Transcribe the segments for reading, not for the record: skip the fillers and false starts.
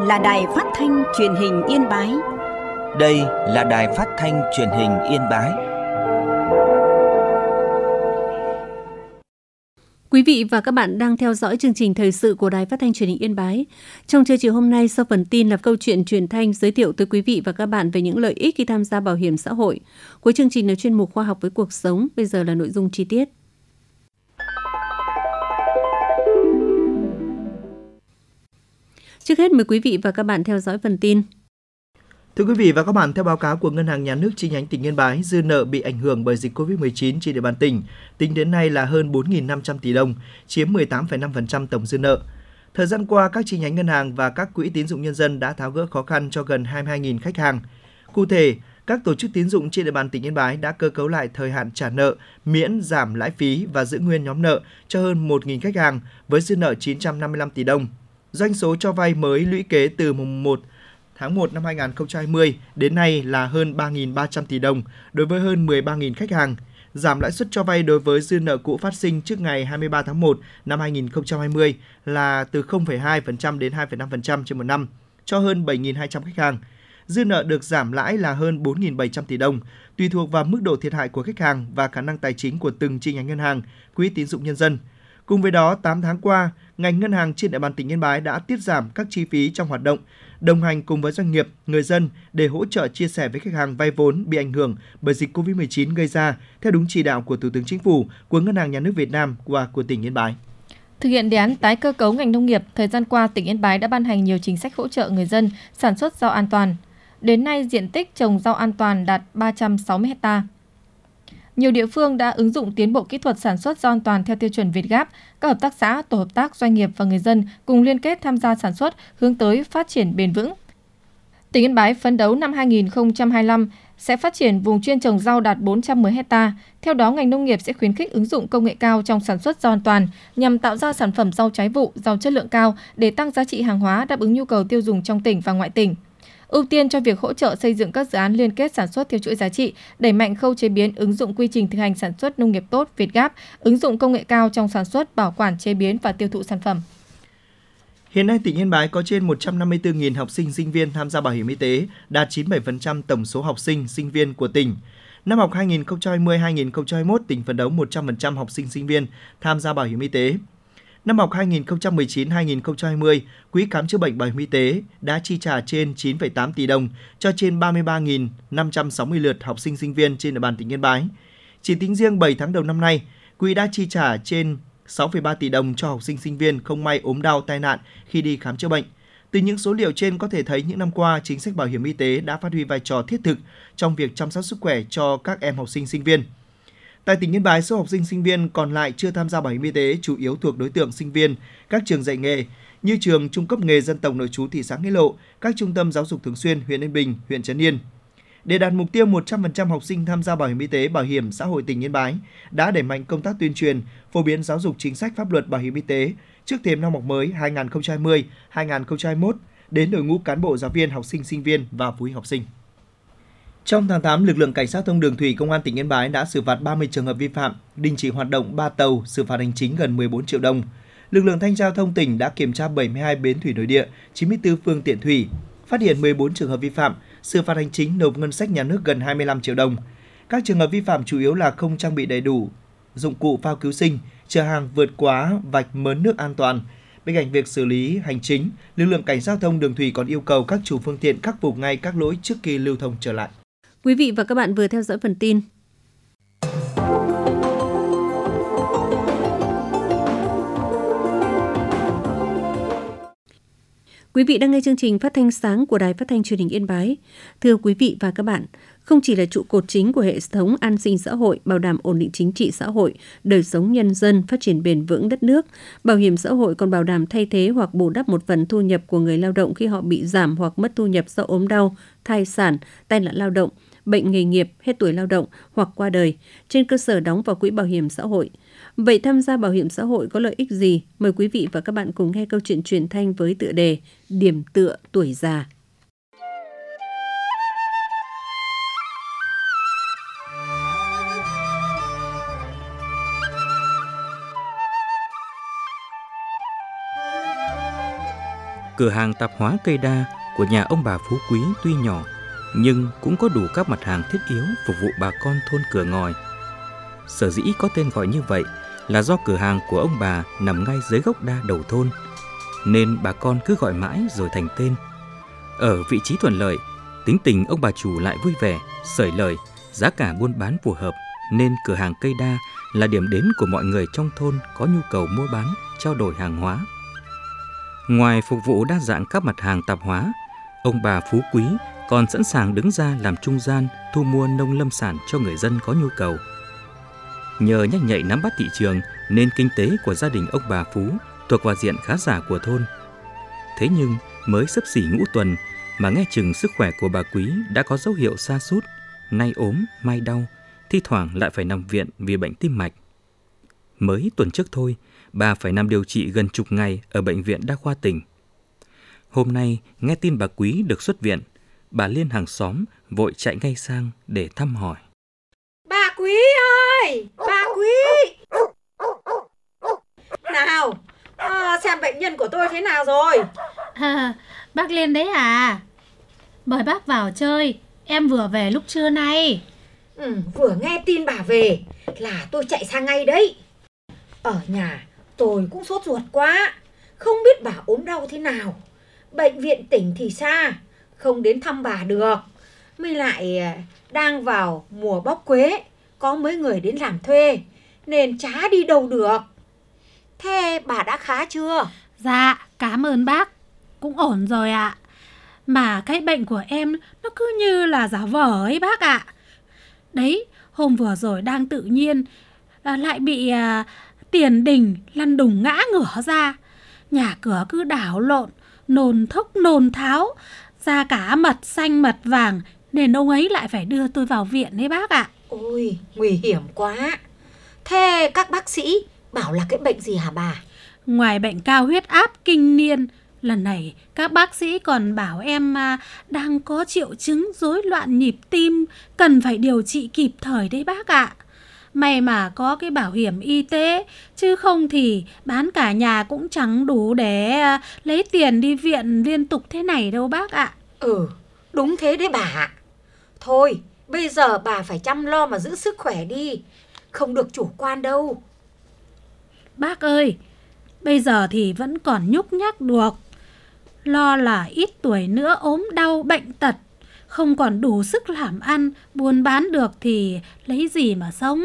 là Đài Phát thanh Truyền hình Yên Bái. Đây là Đài Phát thanh Truyền hình Yên Bái. Quý vị và các bạn đang theo dõi chương trình thời sự của Đài Phát thanh Truyền hình Yên Bái. Trong chương trình hôm nay, sau phần tin là câu chuyện truyền thanh giới thiệu tới quý vị và các bạn về những lợi ích khi tham gia bảo hiểm xã hội. Cuối chương trình là chuyên mục khoa học với cuộc sống. Bây giờ là nội dung chi tiết. Trước hết mời quý vị và các bạn theo dõi phần tin. Thưa quý vị và các bạn, theo báo cáo của Ngân hàng Nhà nước chi nhánh tỉnh Yên Bái, dư nợ bị ảnh hưởng bởi dịch COVID-19 trên địa bàn tỉnh tính đến nay là hơn 4.500 tỷ đồng, chiếm 18,5% tổng dư nợ. Thời gian qua, các chi nhánh ngân hàng và các quỹ tín dụng nhân dân đã tháo gỡ khó khăn cho gần 22.000 khách hàng. Cụ thể, các tổ chức tín dụng trên địa bàn tỉnh Yên Bái đã cơ cấu lại thời hạn trả nợ, miễn giảm lãi phí và giữ nguyên nhóm nợ cho hơn 1.000 khách hàng với dư nợ 955 tỷ đồng. Doanh số cho vay mới lũy kế từ mùng 1 tháng 1 năm 2020 đến nay là hơn 3.300 tỷ đồng đối với hơn 13.000 khách hàng. Giảm lãi suất cho vay đối với dư nợ cũ phát sinh trước ngày 23 tháng 1 năm 2020 là từ 0,2% đến 2,5% trên một năm cho hơn 7.200 khách hàng. Dư nợ được giảm lãi là hơn 4.700 tỷ đồng, tùy thuộc vào mức độ thiệt hại của khách hàng và khả năng tài chính của từng chi nhánh ngân hàng, quỹ tín dụng nhân dân. Cùng với đó, 8 tháng qua, ngành ngân hàng trên địa bàn tỉnh Yên Bái đã tiết giảm các chi phí trong hoạt động, đồng hành cùng với doanh nghiệp, người dân để hỗ trợ chia sẻ với khách hàng vay vốn bị ảnh hưởng bởi dịch COVID-19 gây ra theo đúng chỉ đạo của Thủ tướng Chính phủ, của Ngân hàng Nhà nước Việt Nam và của tỉnh Yên Bái. Thực hiện đề án tái cơ cấu ngành nông nghiệp, thời gian qua tỉnh Yên Bái đã ban hành nhiều chính sách hỗ trợ người dân sản xuất rau an toàn. Đến nay, diện tích trồng rau an toàn đạt 360 ha. Nhiều địa phương đã ứng dụng tiến bộ kỹ thuật sản xuất rau an toàn theo tiêu chuẩn Việt-Gap. Các hợp tác xã, tổ hợp tác, doanh nghiệp và người dân cùng liên kết tham gia sản xuất hướng tới phát triển bền vững. Tỉnh Yên Bái phấn đấu năm 2025 sẽ phát triển vùng chuyên trồng rau đạt 410 ha. Theo đó, ngành nông nghiệp sẽ khuyến khích ứng dụng công nghệ cao trong sản xuất rau an toàn nhằm tạo ra sản phẩm rau trái vụ, rau chất lượng cao để tăng giá trị hàng hóa đáp ứng nhu cầu tiêu dùng trong tỉnh và ngoại tỉnh. Ưu tiên cho việc hỗ trợ xây dựng các dự án liên kết sản xuất theo chuỗi giá trị, đẩy mạnh khâu chế biến, ứng dụng quy trình thực hành sản xuất nông nghiệp tốt Việt-Gap, ứng dụng công nghệ cao trong sản xuất, bảo quản, chế biến và tiêu thụ sản phẩm. Hiện nay, tỉnh Yên Bái có trên 154.000 học sinh, sinh viên tham gia bảo hiểm y tế, đạt 97% tổng số học sinh, sinh viên của tỉnh. Năm học 2020-2021, tỉnh phấn đấu 100% học sinh, sinh viên tham gia bảo hiểm y tế. Năm học 2019-2020, Quỹ khám chữa bệnh bảo hiểm y tế đã chi trả trên 9,8 tỷ đồng cho trên 33.560 lượt học sinh sinh viên trên địa bàn tỉnh Yên Bái. Chỉ tính riêng 7 tháng đầu năm nay, Quỹ đã chi trả trên 6,3 tỷ đồng cho học sinh sinh viên không may ốm đau tai nạn khi đi khám chữa bệnh. Từ những số liệu trên có thể thấy những năm qua, chính sách bảo hiểm y tế đã phát huy vai trò thiết thực trong việc chăm sóc sức khỏe cho các em học sinh sinh viên. Tại tỉnh Yên Bái, số học sinh sinh viên còn lại chưa tham gia bảo hiểm y tế chủ yếu thuộc đối tượng sinh viên các trường dạy nghề như trường Trung cấp nghề dân tộc nội trú thị xã Nghĩa Lộ, các trung tâm giáo dục thường xuyên huyện Yên Bình, huyện Trấn Yên. Để đạt mục tiêu 100% học sinh tham gia bảo hiểm y tế, bảo hiểm xã hội tỉnh Yên Bái đã đẩy mạnh công tác tuyên truyền, phổ biến giáo dục chính sách pháp luật bảo hiểm y tế trước thềm năm học mới 2020-2021 đến đội ngũ cán bộ, giáo viên, học sinh, sinh viên và phụ huynh học sinh. Trong tháng 8, lực lượng Cảnh sát giao thông đường thủy Công an tỉnh Yên Bái đã xử phạt 30 trường hợp vi phạm, đình chỉ hoạt động 3 tàu, xử phạt hành chính gần 14 triệu đồng. Lực lượng Thanh tra giao thông tỉnh đã kiểm tra 72 bến thủy nội địa, 94 phương tiện thủy, phát hiện 14 trường hợp vi phạm, xử phạt hành chính nộp ngân sách nhà nước gần 25 triệu đồng. Các trường hợp vi phạm chủ yếu là không trang bị đầy đủ dụng cụ phao cứu sinh, chở hàng vượt quá vạch mớn nước an toàn. Bên cạnh việc xử lý hành chính, lực lượng Cảnh sát giao thông đường thủy còn yêu cầu các chủ phương tiện khắc phục ngay các lỗi trước khi lưu thông trở lại. Quý vị và các bạn vừa theo dõi phần tin. Quý vị đang nghe chương trình phát thanh sáng của Đài Phát thanh Truyền hình Yên Bái. Thưa quý vị và các bạn, không chỉ là trụ cột chính của hệ thống an sinh xã hội, bảo đảm ổn định chính trị xã hội, đời sống nhân dân, phát triển bền vững đất nước, bảo hiểm xã hội còn bảo đảm thay thế hoặc bù đắp một phần thu nhập của người lao động khi họ bị giảm hoặc mất thu nhập do ốm đau, thai sản, tai nạn lao động, bệnh nghề nghiệp, hết tuổi lao động hoặc qua đời, trên cơ sở đóng vào quỹ bảo hiểm xã hội. Vậy tham gia bảo hiểm xã hội có lợi ích gì? Mời quý vị và các bạn cùng nghe câu chuyện truyền thanh với tựa đề Điểm tựa tuổi già. Cửa hàng tạp hóa cây đa của nhà ông bà Phú Quý tuy nhỏ, nhưng cũng có đủ các mặt hàng thiết yếu phục vụ bà con thôn Cửa Ngòi. Sở dĩ có tên gọi như vậy là do cửa hàng của ông bà nằm ngay dưới gốc đa đầu thôn, nên bà con cứ gọi mãi rồi thành tên. Ở vị trí thuận lợi, tính tình ông bà chủ lại vui vẻ, xởi lời, giá cả buôn bán phù hợp, nên cửa hàng cây đa là điểm đến của mọi người trong thôn có nhu cầu mua bán, trao đổi hàng hóa. Ngoài phục vụ đa dạng các mặt hàng tạp hóa, ông bà Phú Quý còn sẵn sàng đứng ra làm trung gian thu mua nông lâm sản cho người dân có nhu cầu. Nhờ nhanh nhạy nắm bắt thị trường nên kinh tế của gia đình ông bà Phú thuộc vào diện khá giả của thôn. Thế nhưng mới xấp xỉ ngũ tuần mà nghe chừng sức khỏe của bà Quý đã có dấu hiệu sa sút, nay ốm, mai đau, thi thoảng lại phải nằm viện vì bệnh tim mạch. Mới tuần trước thôi, bà phải nằm điều trị gần chục ngày ở bệnh viện đa khoa tỉnh. Hôm nay nghe tin bà Quý được xuất viện, bà Liên hàng xóm vội chạy ngay sang để thăm hỏi. Bà Quý ơi! Bà Quý! Nào, xem bệnh nhân của tôi thế nào rồi? Bác Liên đấy à? Mời bác vào chơi, em vừa về lúc trưa nay. Vừa nghe tin bà về là tôi chạy sang ngay đấy. Ở nhà tôi cũng sốt ruột quá, không biết bà ốm đau thế nào. Bệnh viện tỉnh thì xa, không đến thăm bà được. Mới lại đang vào mùa bóc quế, có mấy người đến làm thuê nên chả đi đâu được. Thế bà đã khá chưa? Dạ, cảm ơn bác, cũng ổn rồi ạ. Mà cái bệnh của em nó cứ như là giả vờ ấy bác ạ. Đấy, hôm vừa rồi đang tự nhiên lại bị tiền đình lăn đùng ngã ngửa ra. Nhà cửa cứ đảo lộn, nôn thốc nôn tháo, ra cả mật xanh mật vàng, nên ông ấy lại phải đưa tôi vào viện đấy bác ạ. Ôi, nguy hiểm quá. Thế các bác sĩ bảo là cái bệnh gì hả bà? Ngoài bệnh cao huyết áp kinh niên, lần này các bác sĩ còn bảo em đang có triệu chứng rối loạn nhịp tim, cần phải điều trị kịp thời đấy bác ạ. May mà có cái bảo hiểm y tế, chứ không thì bán cả nhà cũng chẳng đủ để lấy tiền đi viện liên tục thế này đâu bác ạ. Đúng thế đấy bà ạ. Thôi, bây giờ bà phải chăm lo mà giữ sức khỏe đi, không được chủ quan đâu. Bác ơi, bây giờ thì vẫn còn nhúc nhắc được. Lo là ít tuổi nữa ốm đau bệnh tật, không còn đủ sức làm ăn, buôn bán được thì lấy gì mà sống.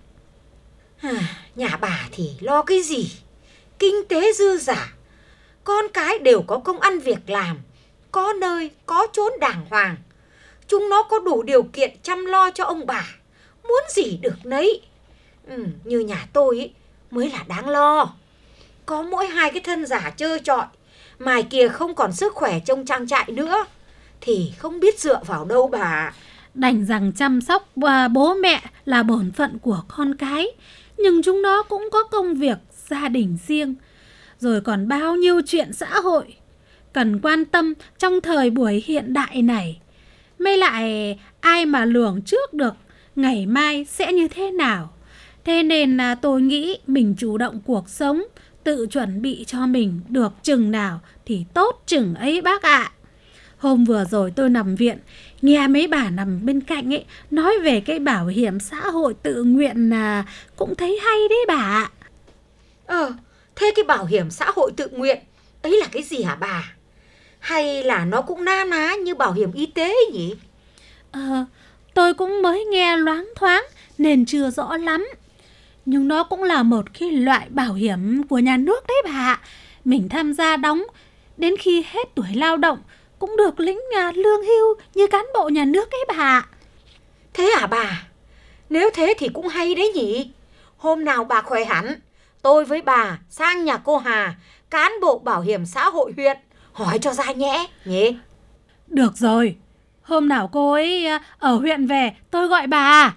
Nhà bà thì lo cái gì? Kinh tế dư dả, con cái đều có công ăn việc làm, có nơi, có chốn đàng hoàng. Chúng nó có đủ điều kiện chăm lo cho ông bà, muốn gì được nấy. Như nhà tôi ấy, mới là đáng lo. Có mỗi 2 cái thân giả trơ trọi, mai kia không còn sức khỏe trông trang trại nữa, thì không biết dựa vào đâu bà. Đành rằng chăm sóc bố mẹ là bổn phận của con cái, nhưng chúng nó cũng có công việc, gia đình riêng, rồi còn bao nhiêu chuyện xã hội cần quan tâm trong thời buổi hiện đại này. Mới lại ai mà lường trước được ngày mai sẽ như thế nào. Thế nên tôi nghĩ mình chủ động cuộc sống, tự chuẩn bị cho mình được chừng nào thì tốt chừng ấy bác ạ. Hôm vừa rồi tôi nằm viện, nghe mấy bà nằm bên cạnh ấy nói về cái bảo hiểm xã hội tự nguyện cũng thấy hay đấy bà ạ. Thế cái bảo hiểm xã hội tự nguyện ấy là cái gì hả bà? Hay là nó cũng na ná như bảo hiểm y tế ấy nhỉ? Tôi cũng mới nghe loáng thoáng nên chưa rõ lắm. Nhưng nó cũng là một cái loại bảo hiểm của nhà nước đấy bà ạ. Mình tham gia đóng, đến khi hết tuổi lao động cũng được lĩnh lương hưu như cán bộ nhà nước ấy bà ạ. Thế hả bà? Nếu thế thì cũng hay đấy nhỉ. Hôm nào bà khỏe hẳn, tôi với bà sang nhà cô Hà, cán bộ bảo hiểm xã hội huyện, hỏi cho ra nhẽ nhỉ. Được rồi, hôm nào cô ấy ở huyện về tôi gọi bà.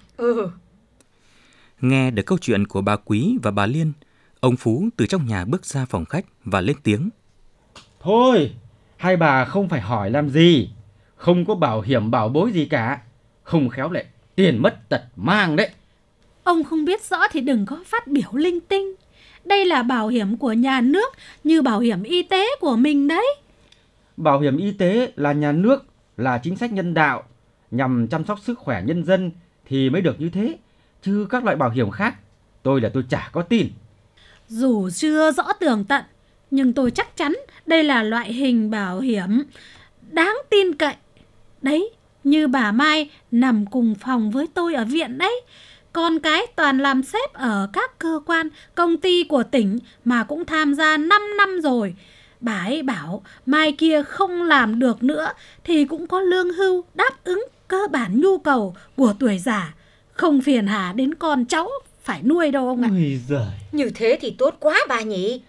Nghe được câu chuyện của bà Quý và bà Liên, ông Phú từ trong nhà bước ra phòng khách và lên tiếng. Thôi, hai bà không phải hỏi làm gì. Không có bảo hiểm bảo bối gì cả. Không khéo lại tiền mất tật mang đấy. Ông không biết rõ thì đừng có phát biểu linh tinh. Đây là bảo hiểm của nhà nước, như bảo hiểm y tế của mình đấy. Bảo hiểm y tế là nhà nước, là chính sách nhân đạo nhằm chăm sóc sức khỏe nhân dân thì mới được như thế. Chứ các loại bảo hiểm khác, tôi chả có tin. Dù chưa rõ tường tận, nhưng tôi chắc chắn đây là loại hình bảo hiểm đáng tin cậy. Đấy, như bà Mai nằm cùng phòng với tôi ở viện đấy. Con cái toàn làm sếp ở các cơ quan, công ty của tỉnh mà cũng tham gia 5 năm rồi. Bà ấy bảo mai kia không làm được nữa thì cũng có lương hưu đáp ứng cơ bản nhu cầu của tuổi già. Không phiền hà đến con cháu phải nuôi đâu ông ạ. Ôi giời. Như thế thì tốt quá bà nhỉ.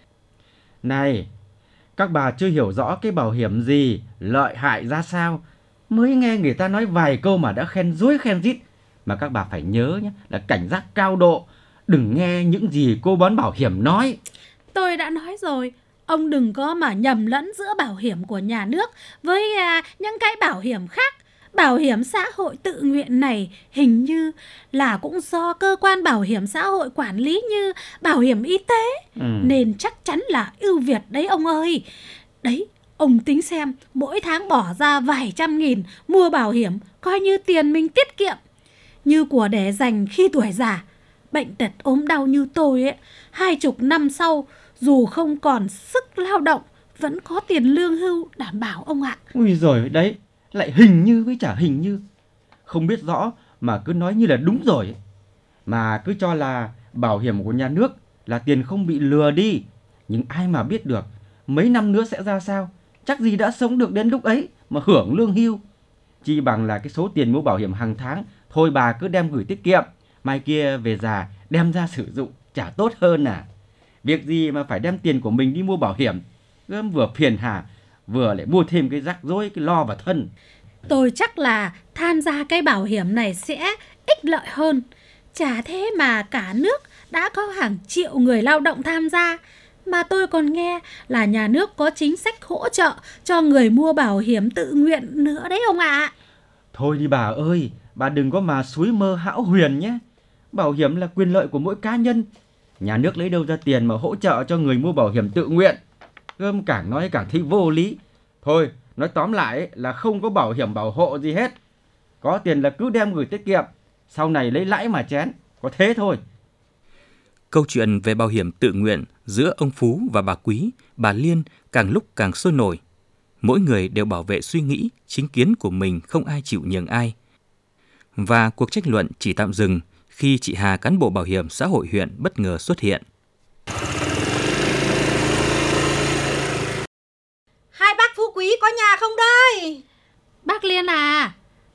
Này, các bà chưa hiểu rõ cái bảo hiểm gì, lợi hại ra sao. Mới nghe người ta nói vài câu mà đã khen dối khen rít. Mà các bà phải nhớ nhé, là cảnh giác cao độ. Đừng nghe những gì cô bán bảo hiểm nói. Tôi đã nói rồi, ông đừng có mà nhầm lẫn giữa bảo hiểm của nhà nước với những cái bảo hiểm khác. Bảo hiểm xã hội tự nguyện này hình như là cũng do cơ quan bảo hiểm xã hội quản lý như bảo hiểm y tế. Nên chắc chắn là ưu việt đấy ông ơi. Đấy, ông tính xem, mỗi tháng bỏ ra vài trăm nghìn mua bảo hiểm, coi như tiền mình tiết kiệm. Như của để dành khi tuổi già. Bệnh tật ốm đau như tôi ấy, 20 năm sau, dù không còn sức lao động, vẫn có tiền lương hưu đảm bảo ông ạ. Ui giời, đấy, lại hình như với chả hình như. Không biết rõ mà cứ nói như là đúng rồi ấy. Mà cứ cho là bảo hiểm của nhà nước là tiền không bị lừa đi. Nhưng ai mà biết được mấy năm nữa sẽ ra sao. Chắc gì đã sống được đến lúc ấy mà hưởng lương hưu. Chi bằng là cái số tiền mua bảo hiểm hàng tháng, thôi bà cứ đem gửi tiết kiệm, mai kia về già đem ra sử dụng chả tốt hơn à. Việc gì mà phải đem tiền của mình đi mua bảo hiểm, vừa phiền hà, vừa lại mua thêm cái rắc rối, cái lo vào thân. Tôi chắc là tham gia cái bảo hiểm này sẽ ích lợi hơn. Chả thế mà cả nước đã có hàng triệu người lao động tham gia. Mà tôi còn nghe là nhà nước có chính sách hỗ trợ cho người mua bảo hiểm tự nguyện nữa đấy ông ạ. Thôi đi bà ơi, bà đừng có mà suối mơ hão huyền nhé. Bảo hiểm là quyền lợi của mỗi cá nhân. Nhà nước lấy đâu ra tiền mà hỗ trợ cho người mua bảo hiểm tự nguyện. Gơm càng nói càng thấy vô lý. Thôi, nói tóm lại là không có bảo hiểm bảo hộ gì hết. Có tiền là cứ đem gửi tiết kiệm, sau này lấy lãi mà chén. Có thế thôi. Câu chuyện về bảo hiểm tự nguyện giữa ông Phú và bà Quý, bà Liên càng lúc càng sôi nổi. Mỗi người đều bảo vệ suy nghĩ, chính kiến của mình, không ai chịu nhường ai. Và cuộc tranh luận chỉ tạm dừng khi chị Hà, cán bộ bảo hiểm xã hội huyện, bất ngờ xuất hiện. Hai bác Phú Quý có nhà không đây? Bác Liên à,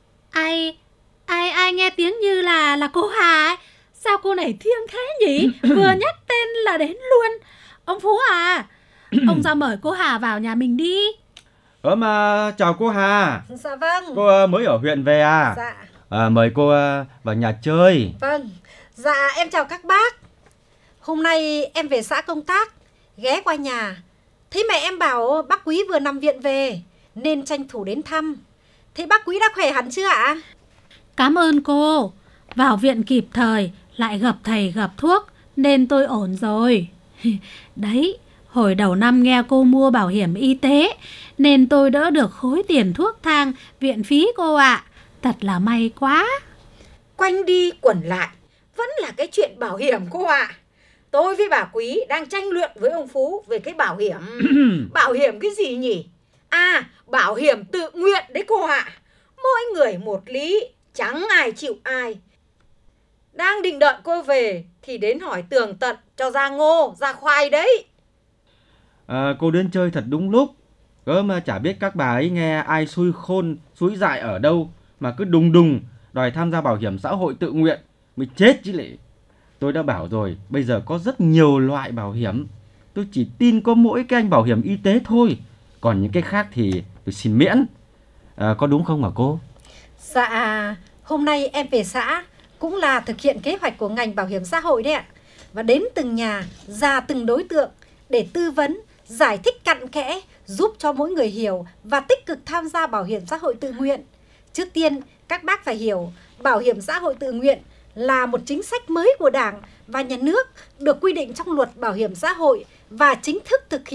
ai nghe tiếng như là cô Hà ấy. Sao cô này thiêng thế nhỉ? Vừa nhắc tên là đến luôn. Ông Phú à, ông ra mời cô Hà vào nhà mình đi. Mà chào cô Hà. Dạ vâng. Cô mới ở huyện về à? Dạ. Mời cô vào nhà chơi. Vâng. Dạ em chào các bác. Hôm nay em về xã công tác, ghé qua nhà. Thế mẹ em bảo bác Quý vừa nằm viện về nên tranh thủ đến thăm. Thế bác Quý đã khỏe hẳn chưa ạ? Cảm ơn cô. Vào viện kịp thời, lại gặp thầy gặp thuốc nên tôi ổn rồi. Đấy, hồi đầu năm nghe cô mua bảo hiểm y tế nên tôi đỡ được khối tiền thuốc thang, viện phí cô ạ. Thật là may quá. Quanh đi quẩn lại vẫn là cái chuyện bảo hiểm cô ạ. Tôi với bà Quý đang tranh luận với ông Phú về cái bảo hiểm. Bảo hiểm cái gì nhỉ? À, bảo hiểm tự nguyện đấy cô ạ. Mỗi người một lý, chẳng ai chịu ai. Đang định đợi cô về thì đến hỏi tường tận cho ra ngô, ra khoai đấy. Cô đến chơi thật đúng lúc. Mà chả biết các bà ấy nghe ai xui khôn, xúi dại ở đâu mà cứ đùng đùng đòi tham gia bảo hiểm xã hội tự nguyện. Mới chết chứ lệ. Tôi đã bảo rồi, bây giờ có rất nhiều loại bảo hiểm. Tôi chỉ tin có mỗi cái anh bảo hiểm y tế thôi. Còn những cái khác thì tôi xin miễn. Có đúng không hả cô? Dạ, hôm nay em về xã cũng là thực hiện kế hoạch của ngành bảo hiểm xã hội đấy ạ. Và đến từng nhà, ra từng đối tượng để tư vấn, giải thích cặn kẽ, giúp cho mỗi người hiểu và tích cực tham gia bảo hiểm xã hội tự nguyện. Trước tiên, các bác phải hiểu bảo hiểm xã hội tự nguyện là một chính sách mới của Đảng và Nhà nước được quy định trong luật bảo hiểm xã hội và chính thức thực hiện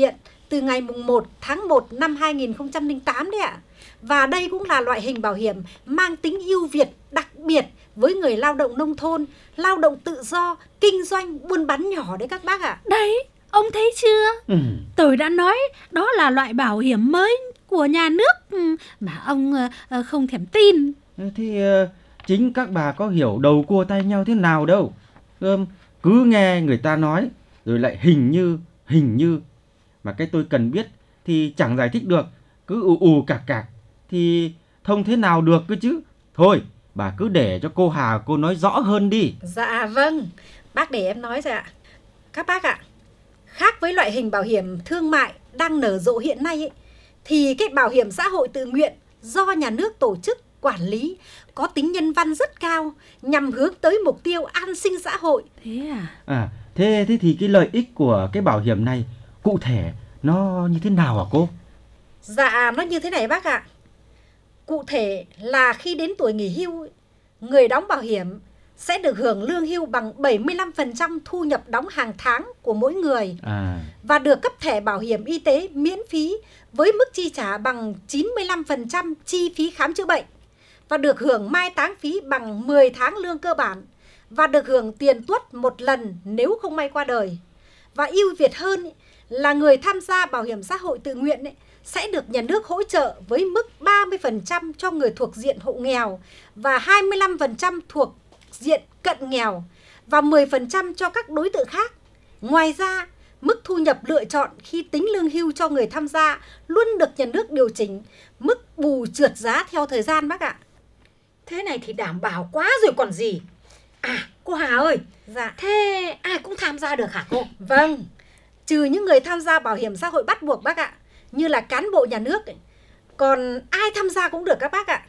từ ngày 1 tháng 1 năm 2008 đấy ạ. Và đây cũng là loại hình bảo hiểm mang tính ưu việt đặc biệt với người lao động nông thôn, lao động tự do, kinh doanh, buôn bán nhỏ đấy các bác ạ. Đấy, ông thấy chưa? Tôi đã nói đó là loại bảo hiểm mới của nhà nước mà ông không thèm tin. Thì chính các bà có hiểu đầu cua tay nhau thế nào đâu. Cứ nghe người ta nói rồi lại hình như. Mà cái tôi cần biết thì chẳng giải thích được, cứ ù cạc thì thông thế nào được cơ chứ. Thôi, bà cứ để cho cô Hà cô nói rõ hơn đi. Dạ vâng, bác để em nói rồi ạ. Các bác ạ, khác với loại hình bảo hiểm thương mại đang nở rộ hiện nay ấy, thì cái bảo hiểm xã hội tự nguyện do nhà nước tổ chức quản lý có tính nhân văn rất cao, nhằm hướng tới mục tiêu an sinh xã hội. Thế à? Thế thì cái lợi ích của cái bảo hiểm này cụ thể nó như thế nào hả cô? Dạ, nó như thế này bác ạ. Cụ thể là khi đến tuổi nghỉ hưu, người đóng bảo hiểm sẽ được hưởng lương hưu bằng 75% thu nhập đóng hàng tháng của mỗi người và được cấp thẻ bảo hiểm y tế miễn phí với mức chi trả bằng 95% chi phí khám chữa bệnh và được hưởng mai táng phí bằng 10 tháng lương cơ bản và được hưởng tiền tuất một lần nếu không may qua đời. Và ưu việt hơn là người tham gia bảo hiểm xã hội tự nguyện sẽ được nhà nước hỗ trợ với mức 30% cho người thuộc diện hộ nghèo và 25% thuộc diện cận nghèo và 10% cho các đối tượng khác. Ngoài ra, mức thu nhập lựa chọn khi tính lương hưu cho người tham gia luôn được nhà nước điều chỉnh mức bù trượt giá theo thời gian bác ạ. Thế này thì đảm bảo quá rồi còn gì. Cô Hà ơi, dạ. Thế ai cũng tham gia được hả cô? Vâng, trừ những người tham gia bảo hiểm xã hội bắt buộc bác ạ, như là cán bộ nhà nước ấy. Còn ai tham gia cũng được các bác ạ.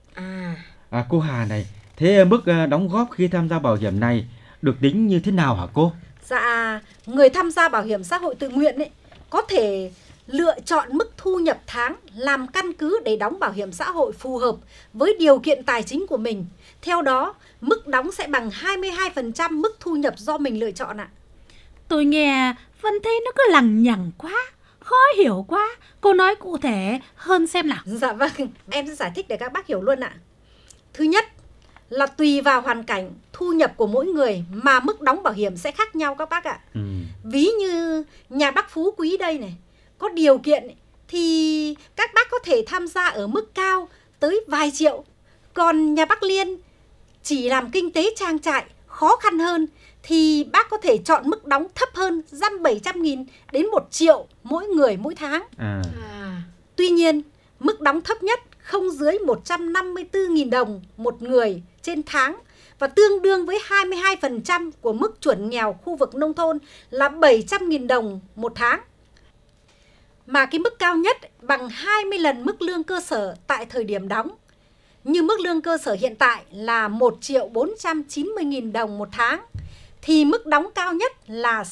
Cô Hà này, thế mức đóng góp khi tham gia bảo hiểm này được tính như thế nào hả cô? Dạ, người tham gia bảo hiểm xã hội tự nguyện ấy, có thể lựa chọn mức thu nhập tháng làm căn cứ để đóng bảo hiểm xã hội phù hợp với điều kiện tài chính của mình. Theo đó, mức đóng sẽ bằng 22% mức thu nhập do mình lựa chọn ạ. Tôi nghe vẫn thấy nó cứ lằng nhằng quá, khó hiểu quá. Cô nói cụ thể hơn xem nào. Dạ vâng, em sẽ giải thích để các bác hiểu luôn ạ. Thứ nhất là tùy vào hoàn cảnh, thu nhập của mỗi người mà mức đóng bảo hiểm sẽ khác nhau các bác ạ. Ví như nhà bác Phú Quý đây này, có điều kiện thì các bác có thể tham gia ở mức cao tới vài triệu. Còn nhà bác Liên chỉ làm kinh tế trang trại, khó khăn hơn thì bác có thể chọn mức đóng thấp hơn, dăm 700.000 đến 1 triệu mỗi người mỗi tháng. Tuy nhiên, mức đóng thấp nhất không dưới 154.000 đồng một người trên tháng và tương đương với 22% của mức chuẩn nghèo khu vực nông thôn là 700.000 đồng một tháng. Mà cái mức cao nhất bằng 20 lần mức lương cơ sở tại thời điểm đóng. Như mức lương cơ sở hiện tại là 1.490.000 đồng một tháng, thì mức đóng cao nhất là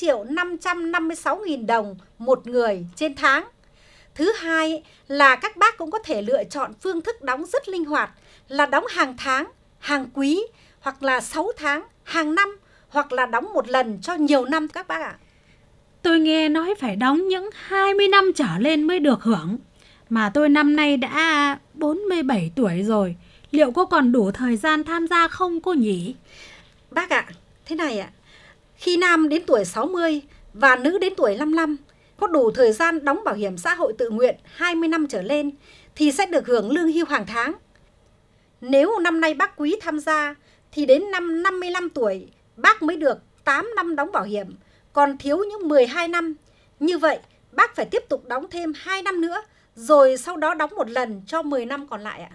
6.556.000 đồng một người trên tháng. Thứ hai là các bác cũng có thể lựa chọn phương thức đóng rất linh hoạt là đóng hàng tháng, hàng quý hoặc là 6 tháng, hàng năm hoặc là đóng một lần cho nhiều năm các bác ạ. Tôi nghe nói phải đóng những 20 năm trở lên mới được hưởng. Mà tôi năm nay đã 47 tuổi rồi. Liệu có còn đủ thời gian tham gia không cô nhỉ? Bác ạ, thế này ạ. Khi nam đến tuổi 60 và nữ đến tuổi 55 có đủ thời gian đóng bảo hiểm xã hội tự nguyện 20 năm trở lên thì sẽ được hưởng lương hưu hàng tháng. Nếu năm nay bác Quý tham gia thì đến năm 55 tuổi bác mới được 8 năm đóng bảo hiểm, còn thiếu những 12 năm. Như vậy bác phải tiếp tục đóng thêm 2 năm nữa, rồi sau đó đóng một lần cho 10 năm còn lại ạ.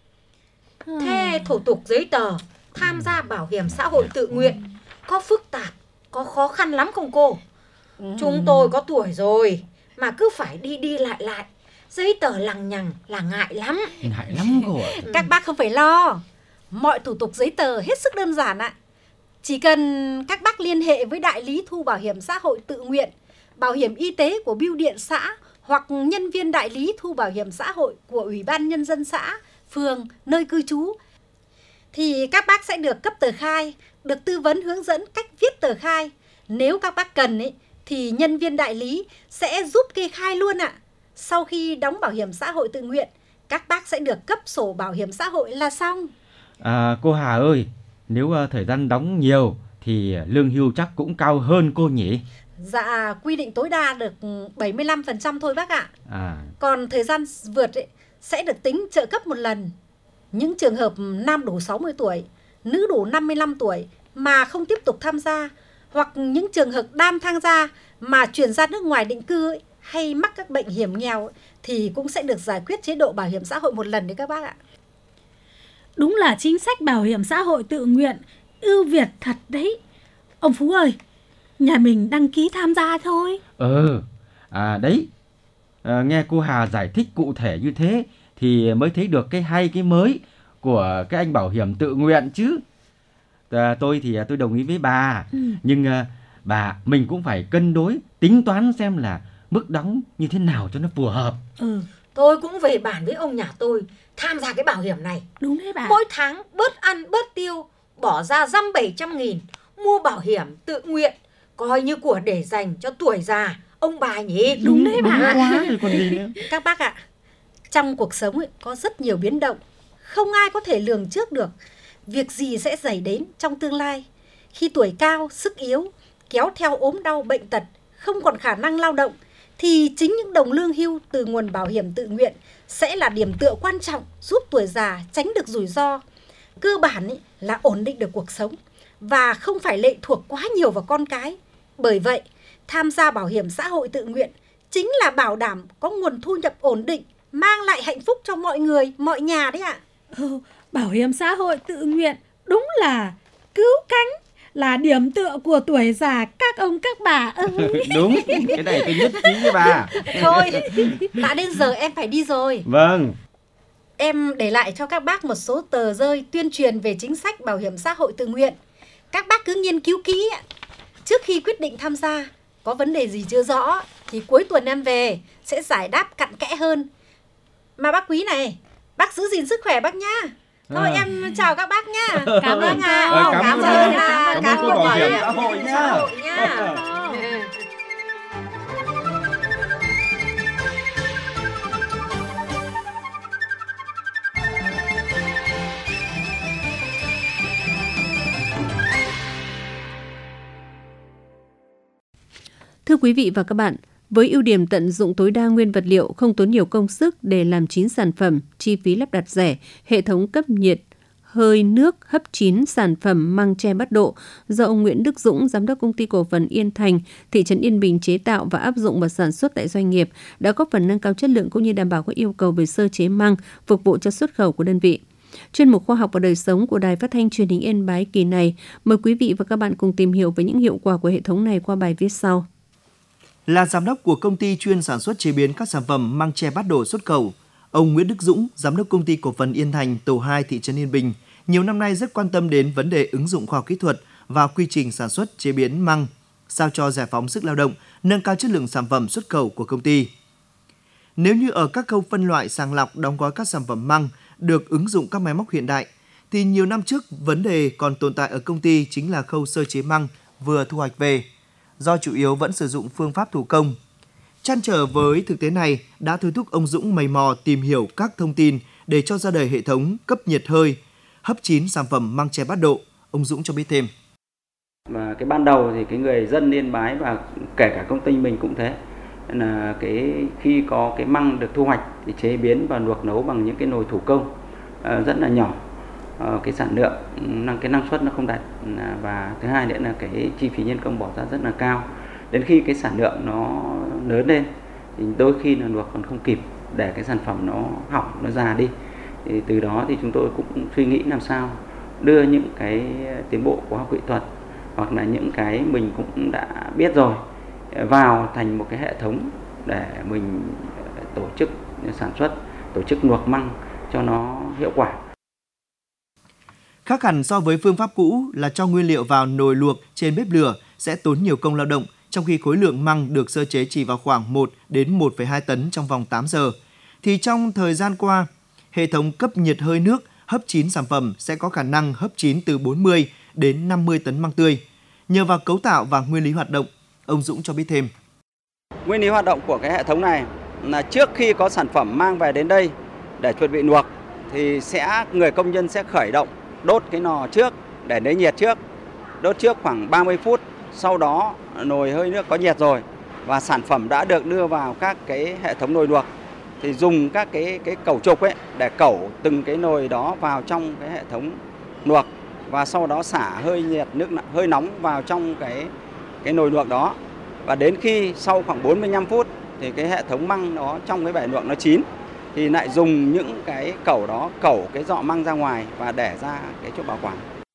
Thế thủ tục giấy tờ tham gia bảo hiểm xã hội tự nguyện có phức tạp, có khó khăn lắm không cô? Chúng tôi có tuổi rồi mà cứ phải đi lại, giấy tờ lằng nhằng là ngại lắm. Ngại lắm cô ạ. Các bác không phải lo, mọi thủ tục giấy tờ hết sức đơn giản ạ. Chỉ cần các bác liên hệ với đại lý thu bảo hiểm xã hội tự nguyện, bảo hiểm y tế của bưu điện xã hoặc nhân viên đại lý thu bảo hiểm xã hội của Ủy ban Nhân dân xã, phường, nơi cư trú, thì các bác sẽ được cấp tờ khai, được tư vấn hướng dẫn cách viết tờ khai. Nếu các bác cần thì nhân viên đại lý sẽ giúp kê khai luôn ạ. Sau khi đóng bảo hiểm xã hội tự nguyện, các bác sẽ được cấp sổ bảo hiểm xã hội là xong. Cô Hà ơi, nếu thời gian đóng nhiều thì lương hưu chắc cũng cao hơn cô nhỉ? Dạ, quy định tối đa được 75% thôi bác ạ. Còn thời gian vượt sẽ được tính trợ cấp một lần. Những trường hợp nam đủ 60 tuổi, nữ đủ 55 tuổi mà không tiếp tục tham gia, hoặc những trường hợp đang tham gia mà chuyển ra nước ngoài định cư hay mắc các bệnh hiểm nghèo thì cũng sẽ được giải quyết chế độ bảo hiểm xã hội một lần đấy các bác ạ. Đúng là chính sách bảo hiểm xã hội tự nguyện ưu việt thật đấy. Ông Phú ơi, nhà mình đăng ký tham gia thôi. Đấy, nghe cô Hà giải thích cụ thể như thế thì mới thấy được cái hay cái mới của cái anh bảo hiểm tự nguyện chứ. Tôi thì tôi đồng ý với bà, nhưng mình cũng phải cân đối, tính toán xem là mức đóng như thế nào cho nó phù hợp. Tôi cũng về bản với ông nhà tôi tham gia cái bảo hiểm này. Đúng đấy bà. Mỗi tháng bớt ăn bớt tiêu, bỏ ra 700 nghìn mua bảo hiểm tự nguyện, coi như của để dành cho tuổi già ông bà nhỉ. Đúng đấy bà. Quá rồi còn gì nữa. Các bác ạ, trong cuộc sống có rất nhiều biến động, không ai có thể lường trước được việc gì sẽ xảy đến trong tương lai. Khi tuổi cao, sức yếu, kéo theo ốm đau bệnh tật, không còn khả năng lao động, thì chính những đồng lương hưu từ nguồn bảo hiểm tự nguyện sẽ là điểm tựa quan trọng giúp tuổi già tránh được rủi ro. Cơ bản là ổn định được cuộc sống và không phải lệ thuộc quá nhiều vào con cái. Bởi vậy, tham gia bảo hiểm xã hội tự nguyện chính là bảo đảm có nguồn thu nhập ổn định, mang lại hạnh phúc cho mọi người, mọi nhà đấy ạ. Bảo hiểm xã hội tự nguyện đúng là cứu cánh, là điểm tựa của tuổi già các ông các bà ơi. Đúng, cái này tôi nhất trí với bà. Thôi, đã đến giờ em phải đi rồi. Vâng. Em để lại cho các bác một số tờ rơi tuyên truyền về chính sách bảo hiểm xã hội tự nguyện. Các bác cứ nghiên cứu kỹ trước khi quyết định tham gia. Có vấn đề gì chưa rõ thì cuối tuần em về sẽ giải đáp cặn kẽ hơn. Mà bác Quý này, bác giữ gìn sức khỏe bác nhá. Thôi em chào các bác nhá. Cảm ơn Cảm ơn cô bảo hiểm xã hội nhá. Thưa quý vị và các bạn, với ưu điểm tận dụng tối đa nguyên vật liệu, không tốn nhiều công sức để làm chín sản phẩm, chi phí lắp đặt rẻ, hệ thống cấp nhiệt, hơi nước hấp chín sản phẩm măng tre bắt độ do ông Nguyễn Đức Dũng, giám đốc công ty cổ phần Yên Thành, thị trấn Yên Bình chế tạo và áp dụng và sản xuất tại doanh nghiệp đã góp phần nâng cao chất lượng cũng như đảm bảo các yêu cầu về sơ chế măng phục vụ cho xuất khẩu của đơn vị. Chuyên mục Khoa học và đời sống của Đài Phát thanh Truyền hình Yên Bái kỳ này, mời quý vị và các bạn cùng tìm hiểu về những hiệu quả của hệ thống này qua bài viết sau. Là giám đốc của công ty chuyên sản xuất chế biến các sản phẩm măng tre bát độ xuất khẩu, ông Nguyễn Đức Dũng, giám đốc công ty cổ phần Yên Thành, tổ 2, thị trấn Yên Bình, nhiều năm nay rất quan tâm đến vấn đề ứng dụng khoa học kỹ thuật và quy trình sản xuất chế biến măng, sao cho giải phóng sức lao động, nâng cao chất lượng sản phẩm xuất khẩu của công ty. Nếu như ở các khâu phân loại, sàng lọc, đóng gói các sản phẩm măng được ứng dụng các máy móc hiện đại, thì nhiều năm trước vấn đề còn tồn tại ở công ty chính là khâu sơ chế măng vừa thu hoạch về, do chủ yếu vẫn sử dụng phương pháp thủ công. Trăn trở với thực tế này đã thôi thúc ông Dũng mày mò tìm hiểu các thông tin để cho ra đời hệ thống cấp nhiệt hơi, hấp chín sản phẩm măng tre bát độ. Ông Dũng cho biết thêm. Và cái ban đầu thì cái người dân Yên Bái và kể cả công ty mình cũng thế, là khi có cái măng được thu hoạch thì chế biến và luộc nấu bằng những cái nồi thủ công rất là nhỏ. Cái sản lượng, cái năng suất nó không đạt, và thứ hai nữa là cái chi phí nhân công bỏ ra rất là cao. Đến khi cái sản lượng nó lớn lên thì đôi khi là luộc còn không kịp để cái sản phẩm nó hỏng, nó già đi. Thì từ đó thì chúng tôi cũng suy nghĩ làm sao đưa những cái tiến bộ khoa học kỹ thuật hoặc là những cái mình cũng đã biết rồi vào thành một cái hệ thống để mình tổ chức sản xuất, tổ chức luộc măng cho nó hiệu quả. Khác hẳn so với phương pháp cũ là cho nguyên liệu vào nồi luộc trên bếp lửa sẽ tốn nhiều công lao động, trong khi khối lượng măng được sơ chế chỉ vào khoảng 1 đến 1,2 tấn trong vòng 8 giờ. Thì trong thời gian qua, hệ thống cấp nhiệt hơi nước hấp chín sản phẩm sẽ có khả năng hấp chín từ 40 đến 50 tấn măng tươi. Nhờ vào cấu tạo và nguyên lý hoạt động, Ông Dũng cho biết thêm. Nguyên lý hoạt động của cái hệ thống này là trước khi có sản phẩm mang về đến đây để chuẩn bị luộc thì người công nhân sẽ khởi động đốt cái lò trước để lấy nhiệt trước. Đốt trước khoảng 30 phút, sau đó nồi hơi nước có nhiệt rồi và sản phẩm đã được đưa vào các cái hệ thống nồi luộc thì dùng các cái cẩu trục ấy để cẩu từng cái nồi đó vào trong cái hệ thống luộc và sau đó xả hơi nhiệt hơi nóng vào trong cái nồi luộc đó. Và đến khi sau khoảng 45 phút thì cái hệ thống măng đó trong cái bể luộc nó chín thì lại dùng những cái cẩu đó cẩu cái giọ măng ra ngoài và để ra cái chỗ bảo quản.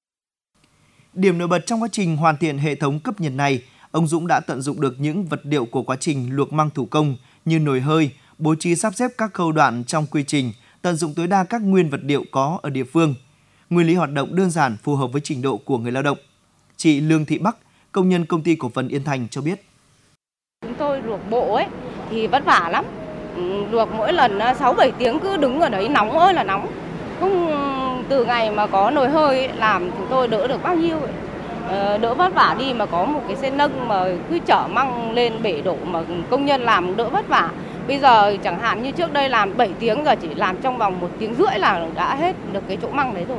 Điểm nổi bật trong quá trình hoàn thiện hệ thống cấp nhiệt này, ông Dũng đã tận dụng được những vật liệu của quá trình luộc măng thủ công như nồi hơi, bố trí sắp xếp các khâu đoạn trong quy trình, tận dụng tối đa các nguyên vật liệu có ở địa phương. Nguyên lý hoạt động đơn giản phù hợp với trình độ của người lao động. Chị Lương Thị Bắc, công nhân công ty cổ phần Yên Thành cho biết. Chúng tôi luộc bộ ấy thì vất vả lắm. Luộc mỗi lần 6-7 tiếng cứ đứng ở đấy nóng ơi là nóng. Không, từ ngày mà có nồi hơi ấy, làm chúng tôi đỡ được bao nhiêu ấy. Đỡ vất vả đi mà có một cái xe nâng mà cứ chở măng lên bể đổ mà công nhân làm đỡ vất vả. Bây giờ chẳng hạn như trước đây làm 7 tiếng giờ chỉ làm trong vòng 1 tiếng rưỡi là đã hết được cái chỗ măng đấy rồi.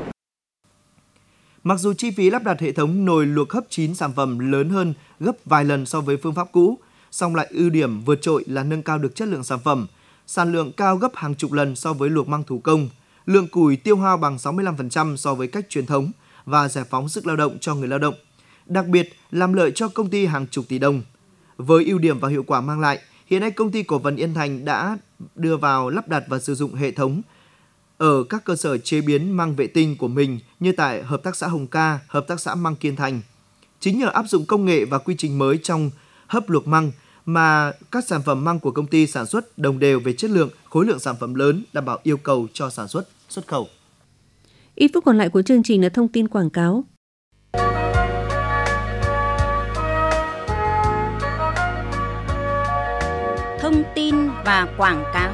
Mặc dù chi phí lắp đặt hệ thống nồi luộc hấp chín sản phẩm lớn hơn gấp vài lần so với phương pháp cũ, song lại ưu điểm vượt trội là nâng cao được chất lượng sản phẩm, sản lượng cao gấp hàng chục lần so với luộc măng thủ công, lượng củi tiêu hao bằng 65% so với cách truyền thống và giải phóng sức lao động cho người lao động. Đặc biệt, làm lợi cho công ty hàng chục tỷ đồng. Với ưu điểm và hiệu quả mang lại, hiện nay công ty cổ phần Yên Thành đã đưa vào lắp đặt và sử dụng hệ thống ở các cơ sở chế biến măng vệ tinh của mình như tại Hợp tác xã Hồng Ca, Hợp tác xã Măng Kiên Thành. Chính nhờ áp dụng công nghệ và quy trình mới trong hấp luộc măng mà các sản phẩm măng của công ty sản xuất đồng đều về chất lượng, khối lượng sản phẩm lớn, đảm bảo yêu cầu cho sản xuất, xuất khẩu. Ít phút còn lại của chương trình là thông tin quảng cáo. Thông tin và quảng cáo.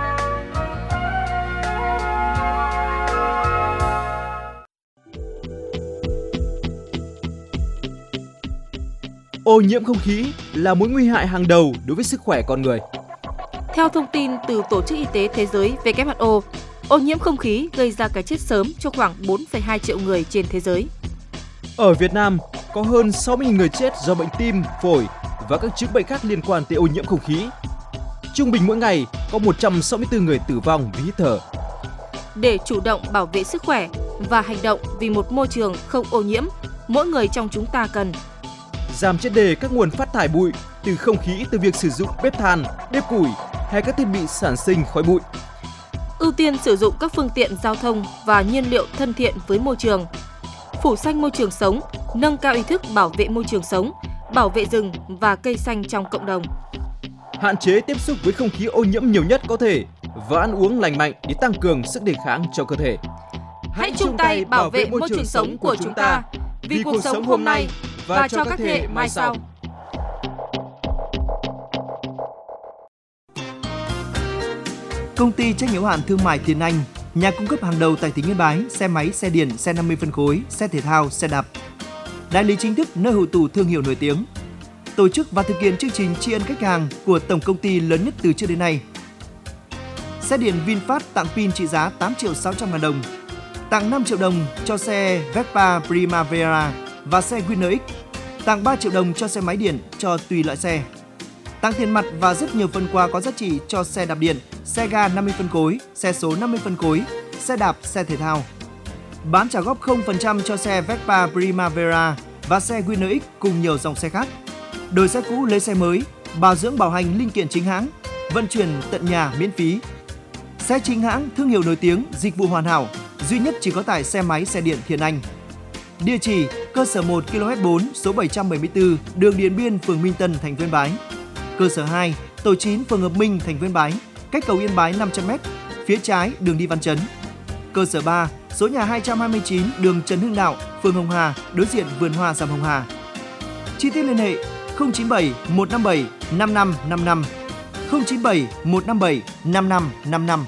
Ô nhiễm không khí là mối nguy hại hàng đầu đối với sức khỏe con người. Theo thông tin từ Tổ chức Y tế Thế giới WHO, ô nhiễm không khí gây ra cái chết sớm cho khoảng 4,2 triệu người trên thế giới. Ở Việt Nam, có hơn 60.000 người chết do bệnh tim, phổi và các chứng bệnh khác liên quan tới ô nhiễm không khí. Trung bình mỗi ngày có 164 người tử vong vì hít thở. Để chủ động bảo vệ sức khỏe và hành động vì một môi trường không ô nhiễm, mỗi người trong chúng ta cần giảm triệt để các nguồn phát thải bụi từ không khí từ việc sử dụng bếp than, bếp củi hay các thiết bị sản sinh khói bụi. Ưu tiên sử dụng các phương tiện giao thông và nhiên liệu thân thiện với môi trường. Phủ xanh môi trường sống, nâng cao ý thức bảo vệ môi trường sống, bảo vệ rừng và cây xanh trong cộng đồng. Hạn chế tiếp xúc với không khí ô nhiễm nhiều nhất có thể và ăn uống lành mạnh để tăng cường sức đề kháng cho cơ thể. Hãy chung tay bảo vệ môi trường sống của chúng ta vì cuộc sống hôm nay và cho các thế hệ mai sau. Công ty trách nhiệm hữu hạn thương mại Tiền Anh, nhà cung cấp hàng đầu tại tỉnh Yên Bái, xe máy, xe điện, xe 50 phân khối, xe thể thao, xe đạp. Đại lý chính thức nơi hội tụ thương hiệu nổi tiếng. Tổ chức và thực hiện chương trình tri ân khách hàng của tổng công ty lớn nhất từ trước đến nay. Xe điện VinFast tặng pin trị giá 8.600.000 đồng. Tặng 5 triệu đồng cho xe Vespa Primavera và xe Winner X. Tặng 3 triệu đồng cho xe máy điện cho tùy loại xe. Tặng tiền mặt và rất nhiều phần quà có giá trị cho xe đạp điện, xe ga 50 phân khối, xe số 50 phân khối, xe đạp, xe thể thao. Bán trả góp 0% cho xe Vespa Primavera và xe Winner X cùng nhiều dòng xe khác. Đổi xe cũ lấy xe mới, bảo dưỡng bảo hành linh kiện chính hãng, vận chuyển tận nhà miễn phí. Xe chính hãng, thương hiệu nổi tiếng, dịch vụ hoàn hảo, duy nhất chỉ có tại xe máy xe điện Thiên Anh. Địa chỉ: cơ sở 1 km 4 số 774, đường Điện Biên, phường Minh Tân, thành phố Yên Bái. Cơ sở 2, tổ 9, phường Hợp Minh, thành phố Yên Bái, cách cầu Yên Bái 500m, phía trái đường đi Văn Chấn. Cơ sở 3, số nhà 229, đường Trần Hưng Đạo, phường Hồng Hà, đối diện vườn hoa Dằm Hồng Hà. Chi tiết liên hệ 097 157 5555, 097 157 5555.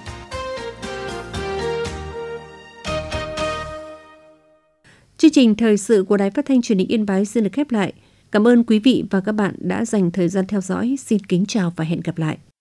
Chương trình thời sự của Đài Phát thanh Truyền hình Yên Bái xin được khép lại. Cảm ơn quý vị và các bạn đã dành thời gian theo dõi. Xin kính chào và hẹn gặp lại.